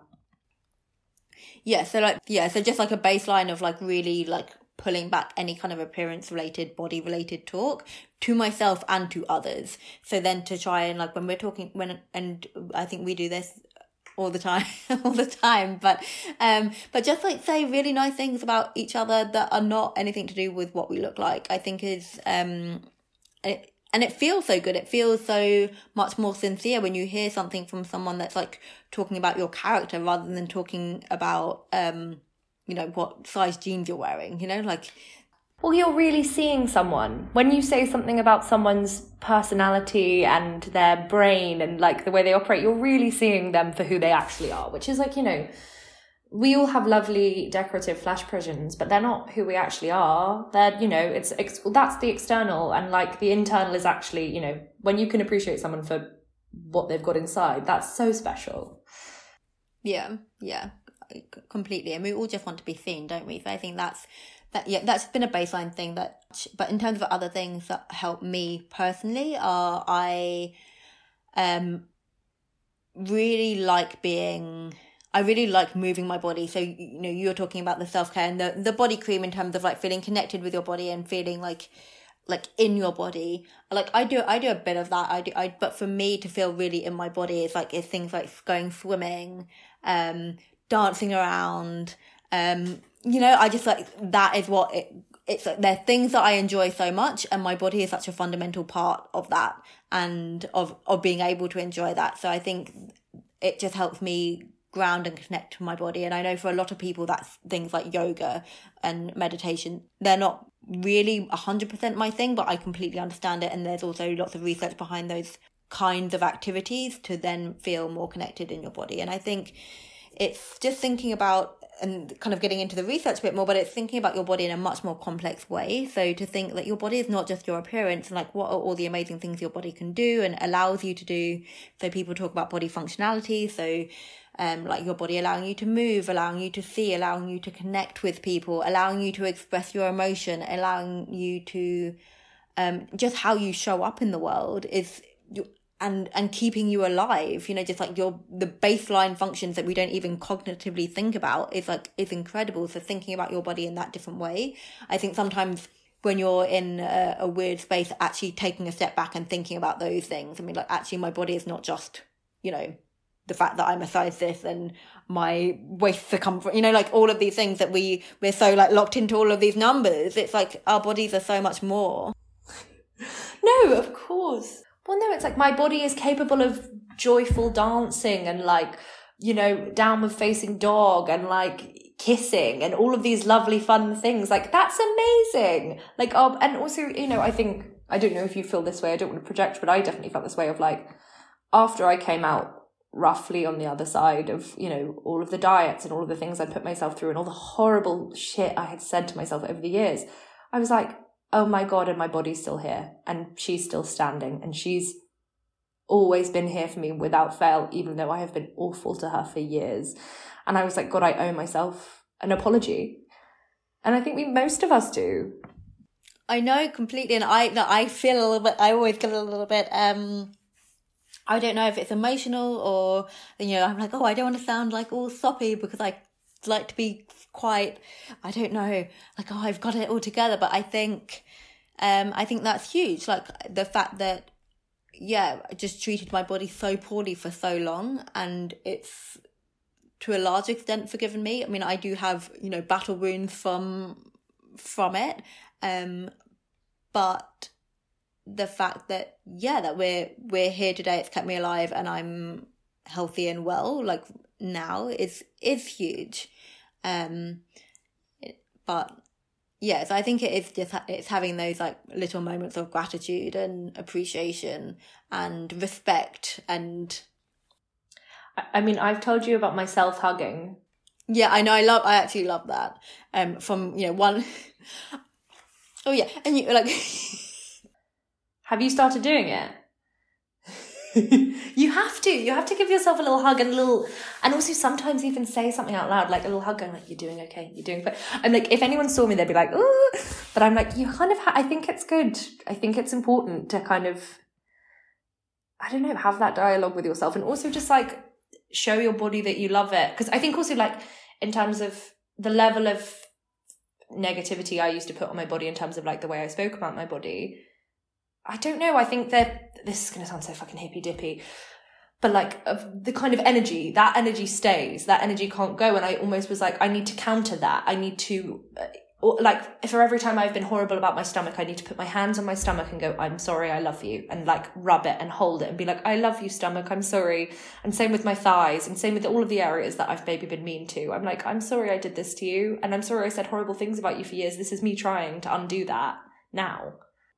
[SPEAKER 4] Yeah. So like, yeah. So just like a baseline of like really like pulling back any kind of appearance related, body related talk to myself and to others. So then to try and like when we're talking, when, and I think we do this all the time, all the time, but, um, but just like say really nice things about each other that are not anything to do with what we look like, I think is, um, it, and it feels so good. It feels so much more sincere when you hear something from someone that's like talking about your character rather than talking about, um, you know, what size jeans you're wearing, you know, like.
[SPEAKER 5] Well, you're really seeing someone. When you say something about someone's personality and their brain and like the way they operate, you're really seeing them for who they actually are, which is like, you know, we all have lovely decorative flash prisons, but they're not who we actually are. They're, you know, it's, it's that's the external, and like the internal is actually, you know, when you can appreciate someone for what they've got inside, that's so special.
[SPEAKER 4] Yeah, yeah, completely. And we all just want to be seen, don't we? So I think that's, that, yeah, that's been a baseline thing. That, but in terms of other things that help me personally, are I um really like being... I really like moving my body. So, you know, you're talking about the self-care and the, the body cream in terms of like feeling connected with your body and feeling like, like in your body. Like I do, I do a bit of that. I do, I, but for me to feel really in my body is like, it's things like going swimming, um, dancing around, um, you know, I just like, that is what it, it's like, they're things that I enjoy so much, and my body is such a fundamental part of that and of, of being able to enjoy that. So I think it just helps me ground and connect to my body. And I know for a lot of people that's things like yoga and meditation, they're not really one hundred percent my thing, but I completely understand it. And there's also lots of research behind those kinds of activities to then feel more connected in your body. And I think it's just thinking about and kind of getting into the research a bit more, but it's thinking about your body in a much more complex way. So to think that your body is not just your appearance, and like what are all the amazing things your body can do and allows you to do. So people talk about body functionality. So um, like your body allowing you to move, allowing you to see, allowing you to connect with people, allowing you to express your emotion, allowing you to um, just how you show up in the world is and and keeping you alive, you know, just like your the baseline functions that we don't even cognitively think about is like is incredible. So thinking about your body in that different way, I think sometimes when you're in a, a weird space, actually taking a step back and thinking about those things. I mean, like actually my body is not just, you know, the fact that I'm a size this and my waist circumference, you know, like all of these things that we we're so like locked into all of these numbers. It's like our bodies are so much more.
[SPEAKER 5] No, of course. Well, no, it's like my body is capable of joyful dancing and like, you know, downward facing dog and like kissing and all of these lovely fun things. Like that's amazing. Like, oh, and also, you know, I think, I don't know if you feel this way, I don't want to project, but I definitely felt this way of like, after I came out roughly on the other side of, you know, all of the diets and all of the things I put myself through and all the horrible shit I had said to myself over the years, I was like, oh my God, and my body's still here and she's still standing and she's always been here for me without fail, even though I have been awful to her for years. And I was like, God, I owe myself an apology. And I think we, most of us do.
[SPEAKER 4] I know completely. And I, no, I feel a little bit, I always get a little bit, um, I don't know if it's emotional or, you know, I'm like, oh, I don't want to sound like all soppy because I like to be quite, I don't know, like, oh, I've got it all together. But I think, um, I think that's huge. Like the fact that, yeah, I just treated my body so poorly for so long, and it's to a large extent forgiven me. I mean, I do have, you know, battle wounds from, from it. Um, but the fact that, yeah, that we're, we're here today, it's kept me alive and I'm healthy and well, like now is, is huge. Um, but yeah, so I think it is just, it's having those like little moments of gratitude and appreciation and respect. And
[SPEAKER 5] I mean, I've told you about myself hugging.
[SPEAKER 4] Yeah, I know. I love, I actually love that. Um, from, you know, one, oh yeah. And you like,
[SPEAKER 5] have you started doing it? You have to. You have to give yourself a little hug and a little, and also sometimes even say something out loud, like a little hug, going like, "You're doing okay. You're doing." But I'm like, if anyone saw me, they'd be like, "Ooh," but I'm like, you kind of. Ha- I think it's good. I think it's important to kind of, I don't know, have that dialogue with yourself, and also just like show your body that you love it. Because I think also like in terms of the level of negativity I used to put on my body in terms of like the way I spoke about my body. I don't know. I think that this is going to sound so fucking hippy dippy, but like of the kind of energy, that energy stays, that energy can't go. And I almost was like, I need to counter that. I need to, or like for every time I've been horrible about my stomach, I need to put my hands on my stomach and go, I'm sorry, I love you, and like rub it and hold it and be like, I love you, stomach, I'm sorry. And same with my thighs, and same with all of the areas that I've maybe been mean to. I'm like, I'm sorry I did this to you, and I'm sorry I said horrible things about you for years. This is me trying to undo that now.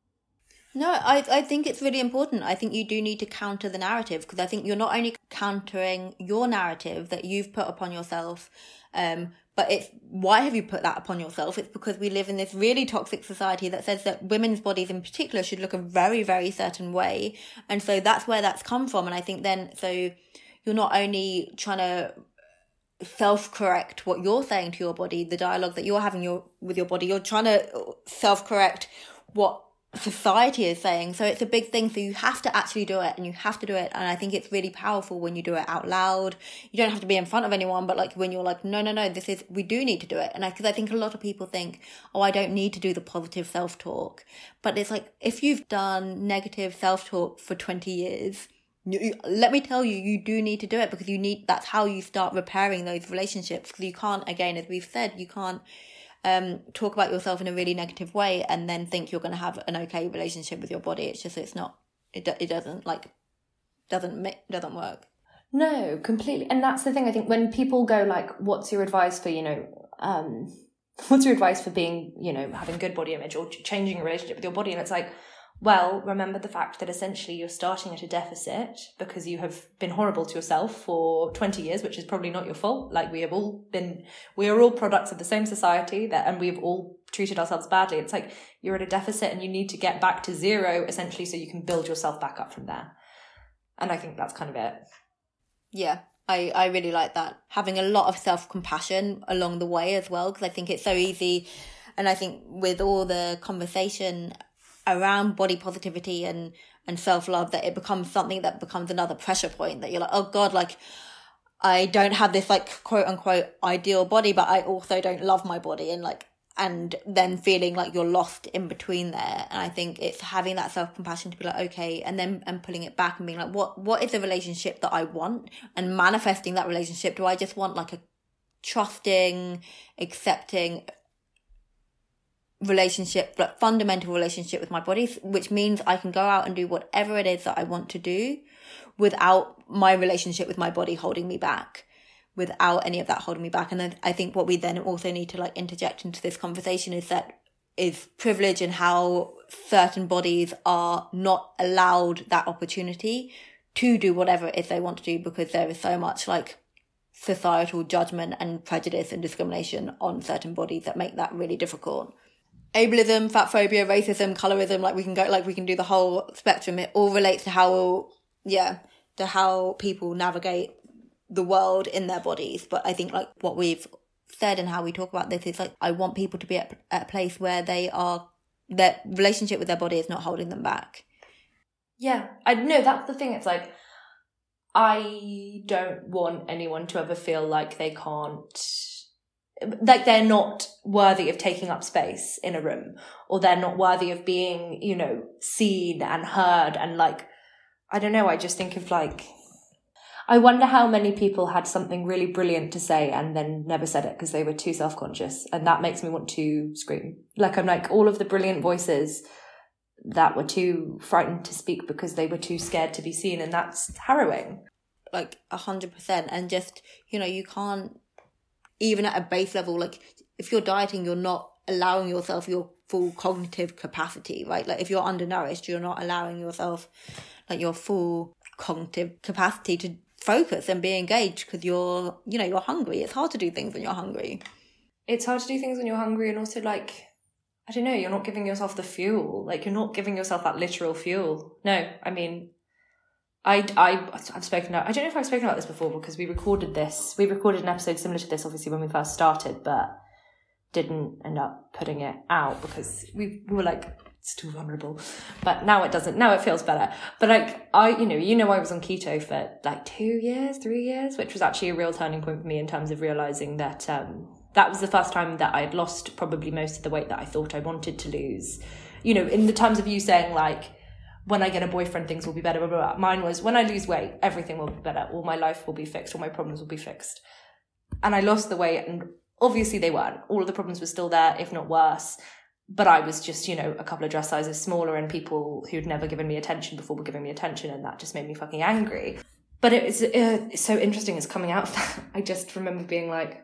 [SPEAKER 4] No, I I think it's really important. I think you do need to counter the narrative, because I think you're not only countering your narrative that you've put upon yourself, um, but it's why have you put that upon yourself? It's because we live in this really toxic society that says that women's bodies in particular should look a very, very certain way. And so that's where that's come from. And I think then, so you're not only trying to self-correct what you're saying to your body, the dialogue that you're having your with your body, you're trying to self-correct what society is saying. So it's a big thing. So you have to actually do it, and you have to do it. And I think it's really powerful when you do it out loud. You don't have to be in front of anyone, but like when you're like, no, no, no, this is, we do need to do it. And I, because I think a lot of people think, oh, I don't need to do the positive self-talk. But it's like, if you've done negative self-talk for twenty years, you, you, let me tell you, you do need to do it, because you need, that's how you start repairing those relationships. Because you can't, again, as we've said, you can't Um, talk about yourself in a really negative way and then think you're going to have an okay relationship with your body. It's just, it's not, it it doesn't, like, doesn't, doesn't work.
[SPEAKER 5] No, completely. And that's the thing, I think, when people go like, what's your advice for, you know, um, what's your advice for being, you know, having good body image or changing a relationship with your body? And it's like, well, remember the fact that essentially you're starting at a deficit because you have been horrible to yourself for twenty years, which is probably not your fault. Like, we have all been, we are all products of the same society that, and we've all treated ourselves badly. It's like, you're at a deficit and you need to get back to zero essentially so you can build yourself back up from there. And I think that's kind of it.
[SPEAKER 4] Yeah. I, I really like that. Having a lot of self-compassion along the way as well, because I think it's so easy. And I think with all the conversation around body positivity and, and self-love, that it becomes something that becomes another pressure point, that you're like, oh God, like, I don't have this like quote unquote ideal body, but I also don't love my body. And like, and then feeling like you're lost in between there. And I think it's having that self-compassion to be like, okay, and then and pulling it back and being like, what what is the relationship that I want? And manifesting that relationship. Do I just want like a trusting, accepting relationship, like fundamental relationship with my body, which means I can go out and do whatever it is that I want to do without my relationship with my body holding me back, without any of that holding me back. And then I think what we then also need to like interject into this conversation is that is privilege, and how certain bodies are not allowed that opportunity to do whatever it is they want to do, because there is so much like societal judgment and prejudice and discrimination on certain bodies that make that really difficult. Ableism, fat phobia, racism, colorism, like we can go, like we can do the whole spectrum. It all relates to how, yeah, to how people navigate the world in their bodies. But I think like what we've said and how we talk about this is like, I want people to be at, at a place where they are, their relationship with their body is not holding them back.
[SPEAKER 5] Yeah, I know, that's the thing. It's like, I don't want anyone to ever feel like they can't, like they're not worthy of taking up space in a room, or they're not worthy of being, you know, seen and heard. And like, I don't know, I just think of like, I wonder how many people had something really brilliant to say and then never said it because they were too self-conscious. And that makes me want to scream. Like, I'm like, all of the brilliant voices that were too frightened to speak because they were too scared to be seen. And that's harrowing.
[SPEAKER 4] Like a hundred percent. And just, you know, you can't, even at a base level, like if you're dieting, you're not allowing yourself your full cognitive capacity, right? Like if you're undernourished, you're not allowing yourself like your full cognitive capacity to focus and be engaged, because you're, you know, you're hungry. It's hard to do things when you're hungry.
[SPEAKER 5] It's hard to do things when you're hungry, and also like, I don't know, you're not giving yourself the fuel. Like, you're not giving yourself that literal fuel. No, I mean, I, I, I've spoken about, I don't know if I've spoken about this before, because we recorded this, we recorded an episode similar to this, obviously, when we first started, but didn't end up putting it out because we, we were like, it's too vulnerable. But now it doesn't, now it feels better. But like, I, you know, you know, I was on keto for like two years, three years, which was actually a real turning point for me in terms of realizing that, um, that was the first time that I'd lost probably most of the weight that I thought I wanted to lose. You know, in the terms of you saying like, when I get a boyfriend, things will be better, blah, blah, blah. Mine was, when I lose weight, everything will be better. All my life will be fixed. All my problems will be fixed. And I lost the weight, and Obviously they weren't. All of the problems were still there, if not worse. But I was just, you know, a couple of dress sizes smaller, and people who'd never given me attention before were giving me attention, and that just made me fucking angry. But it was uh, it's so interesting as coming out of that. I just remember being like,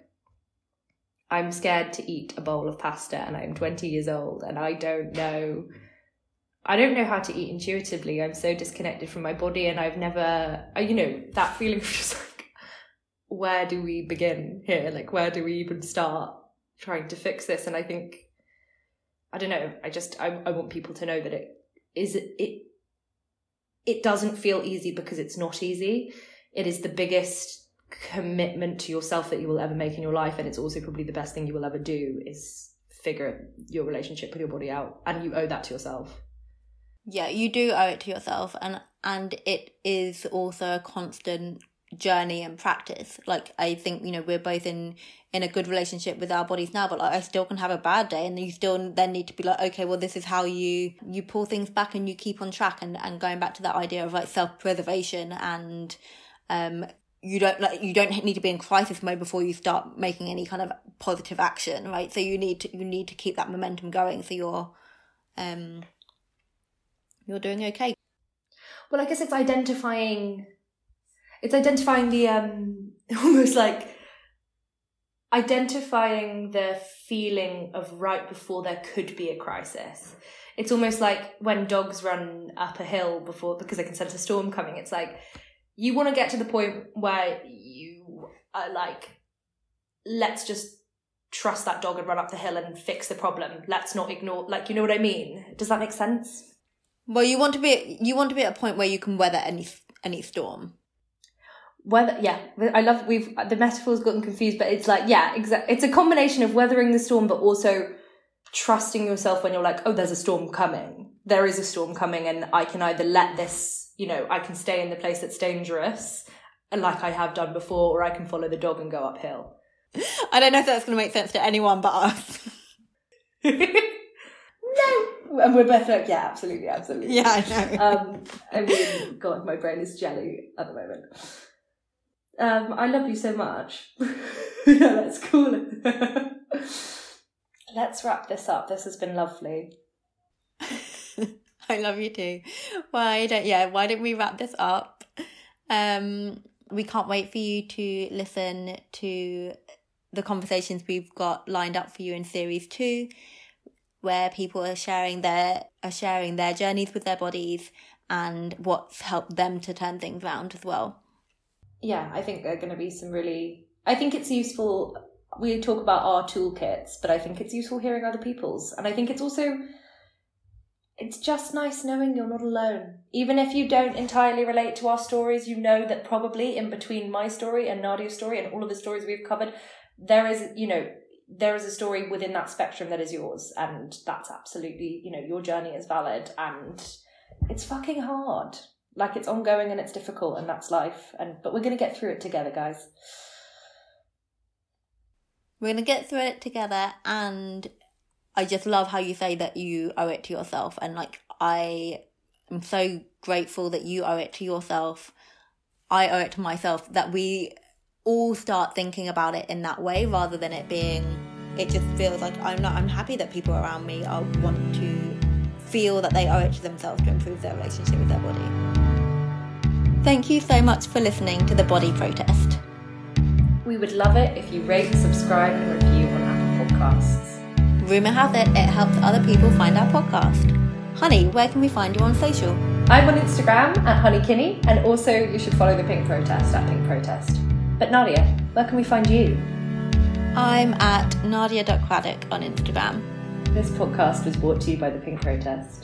[SPEAKER 5] I'm scared to eat a bowl of pasta, and I'm twenty years old, and I don't know, I don't know how to eat intuitively. I'm so disconnected from my body, and I've never, you know, that feeling of just like, where do we begin here? Like, where do we even start trying to fix this? And I think, I don't know, I just, I, I want people to know that it is, it, it doesn't feel easy because it's not easy. It is the biggest commitment to yourself that you will ever make in your life. And it's also probably the best thing you will ever do, is figure your relationship with your body out. And you owe that to yourself.
[SPEAKER 4] Yeah, you do owe it to yourself. And, and it is also a constant journey and practice. Like, I think, you know, we're both in in a good relationship with our bodies now, but like, I still can have a bad day, and you still then need to be like, okay, well, this is how you you pull things back and you keep on track. And and going back to that idea of like self-preservation, and um you don't like you don't need to be in crisis mode before you start making any kind of positive action, right? So you need to you need to keep that momentum going, so you're um you're doing okay.
[SPEAKER 5] Well, I guess it's identifying It's identifying the, um, almost like identifying the feeling of right before there could be a crisis. It's almost like when dogs run up a hill before, because they can sense a storm coming. It's like, you want to get to the point where you are like, let's just trust that dog and run up the hill and fix the problem. Let's not ignore, like, you know what I mean? Does that make sense?
[SPEAKER 4] Well, you want to be, you want to be at a point where you can weather any, any storm.
[SPEAKER 5] Weather, yeah, I love, we've, the metaphor's gotten confused, but it's like, yeah, exactly. It's a combination of weathering the storm, but also trusting yourself when you're like, oh, there's a storm coming. There is a storm coming, and I can either let this, you know, I can stay in the place that's dangerous, like I have done before, or I can follow the dog and go uphill.
[SPEAKER 4] I don't know if that's going to make sense to anyone but us.
[SPEAKER 5] No. And we're both like, yeah, absolutely, absolutely.
[SPEAKER 4] Yeah, I know.
[SPEAKER 5] Um, I mean, God, my brain is jelly at the moment. Um, I love you so much. Yeah, let's call it. Let's wrap this up. This has been lovely.
[SPEAKER 4] I love you too. Why don't yeah? Why don't we wrap this up? Um, we can't wait for you to listen to the conversations we've got lined up for you in series two, where people are sharing their are sharing their journeys with their bodies and what's helped them to turn things around as well.
[SPEAKER 5] Yeah, I think there are going to be some really... I think it's useful... We talk about our toolkits, but I think it's useful hearing other people's. And I think it's also... It's just nice knowing you're not alone. Even if you don't entirely relate to our stories, you know that probably in between my story and Nadia's story and all of the stories we've covered, there is, you know, there is a story within that spectrum that is yours. And that's absolutely, you know, your journey is valid. And it's fucking hard. Like, it's ongoing and it's difficult, and that's life. And but we're going to get through it together, guys.
[SPEAKER 4] We're going to get through it together, and I just love how you say that you owe it to yourself. And, like, I am so grateful that you owe it to yourself. I owe it to myself, that we all start thinking about it in that way, rather than it being... It just feels like I'm not... I'm happy that people around me are, want to feel that they owe it to themselves to improve their relationship with their body. Thank you so much for listening to The Body Protest.
[SPEAKER 5] We would love it if you rate, subscribe and review on Apple Podcasts.
[SPEAKER 4] Rumour has it, it helps other people find our podcast. Honey, where can we find you on social?
[SPEAKER 5] I'm on Instagram at honeykinney, and also you should follow The Pink Protest at Pink Protest. But Nadia, where can we find you?
[SPEAKER 4] I'm at nadia dot craddock on Instagram.
[SPEAKER 5] This podcast was brought to you by The Pink Protest.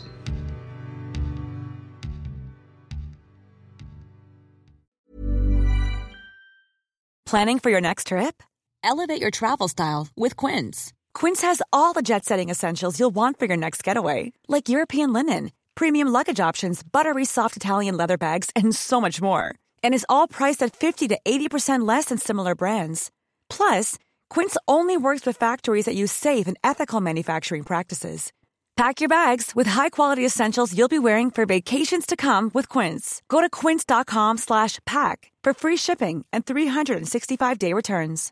[SPEAKER 6] Planning for your next trip? Elevate your travel style with Quince. Quince has all the jet-setting essentials you'll want for your next getaway, like European linen, premium luggage options, buttery soft Italian leather bags, and so much more. And is all priced at fifty to eighty percent less than similar brands. Plus, Quince only works with factories that use safe and ethical manufacturing practices. Pack your bags with high-quality essentials you'll be wearing for vacations to come with Quince. Go to quince dot com slash pack for free shipping and three sixty-five day returns.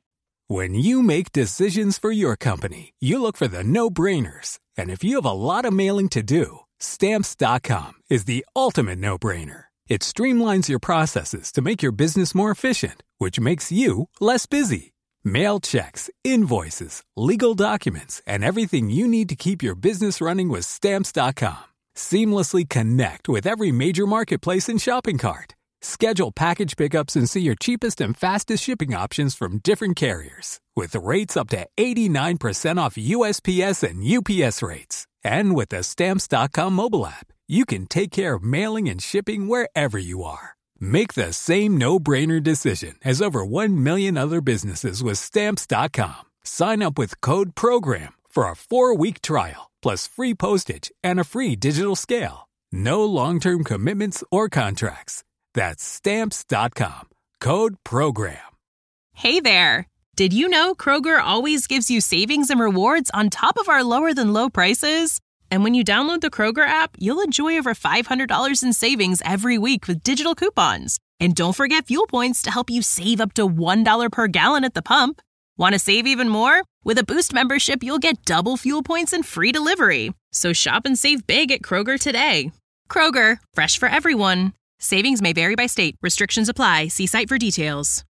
[SPEAKER 7] When you make decisions for your company, you look for the no-brainers. And if you have a lot of mailing to do, Stamps dot com is the ultimate no-brainer. It streamlines your processes to make your business more efficient, which makes you less busy. Mail checks, invoices, legal documents, and everything you need to keep your business running with Stamps dot com. Seamlessly connect with every major marketplace and shopping cart. Schedule package pickups and see your cheapest and fastest shipping options from different carriers, with rates up to eighty-nine percent off U S P S and U P S rates. And with the Stamps dot com mobile app, you can take care of mailing and shipping wherever you are. Make the same no-brainer decision as over one million other businesses with Stamps dot com. Sign up with code PROGRAM for a four-week trial, plus free postage and a free digital scale. No long-term commitments or contracts. That's Stamps dot com. Code PROGRAM.
[SPEAKER 8] Hey there! Did you know Kroger always gives you savings and rewards on top of our lower-than-low prices? And when you download the Kroger app, you'll enjoy over five hundred dollars in savings every week with digital coupons. And don't forget fuel points to help you save up to one dollar per gallon at the pump. Want to save even more? With a Boost membership, you'll get double fuel points and free delivery. So shop and save big at Kroger today. Kroger, fresh for everyone. Savings may vary by state. Restrictions apply. See site for details.